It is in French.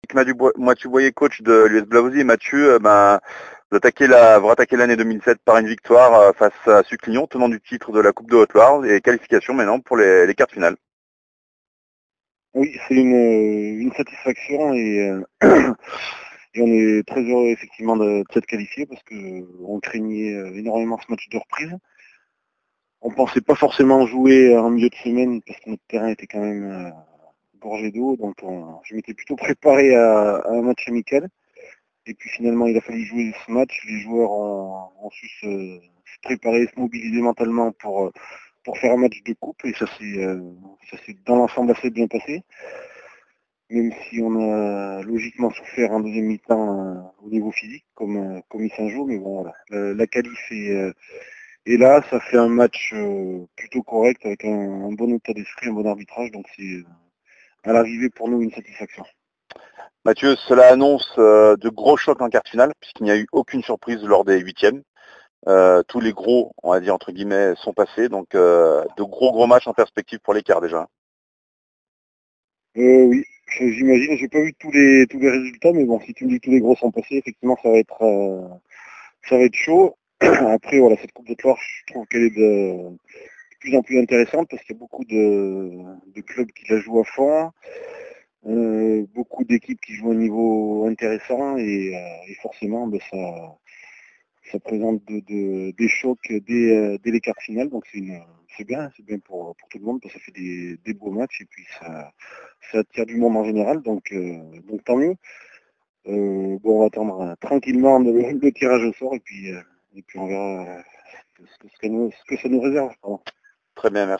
Mathieu Boyer, coach de l'US Blavozy. Et Mathieu, vous attaquez l'année 2007 par une victoire face à Suclignon, tenant du titre de la Coupe de Haute-Loire, et qualification maintenant pour les quarts de finale. Oui, c'est une satisfaction et on est très heureux effectivement de s'être qualifié parce que on craignait énormément ce match de reprise. On pensait pas forcément jouer en milieu de semaine parce que notre terrain était quand même gorgé d'eau, donc je m'étais plutôt préparé à un match amical. Et puis finalement, il a fallu jouer ce match. Les joueurs ont su se préparer, se mobiliser mentalement pour faire un match de coupe et ça s'est dans l'ensemble assez bien passé. Même si on a logiquement souffert en deuxième mi-temps au niveau physique, comme il s'en joue, mais bon voilà. La qualif est là, ça fait un match plutôt correct avec un bon état d'esprit, un bon arbitrage, donc c'est à l'arrivée pour nous une satisfaction. Mathieu, cela annonce de gros chocs en quart de finale, puisqu'il n'y a eu aucune surprise lors des huitièmes. Tous les gros, on va dire entre guillemets, sont passés, donc de gros matchs en perspective pour les quarts déjà. Oui, j'imagine, j'ai pas vu tous les résultats, mais bon, si tu me dis que tous les gros sont passés, effectivement ça va être chaud. Après voilà, cette Coupe de Loire, je trouve qu'elle est de plus en plus intéressante parce qu'il y a beaucoup de clubs qui la jouent à fond. Beaucoup d'équipes qui jouent à un niveau intéressant et forcément ça présente des chocs dès les quarts de finale, donc c'est bien pour tout le monde parce que ça fait des beaux matchs et puis ça attire du monde en général, donc tant mieux. Bon, on va attendre tranquillement le tirage au sort et puis on verra ce que ça nous réserve. Pardon. Très bien, merci.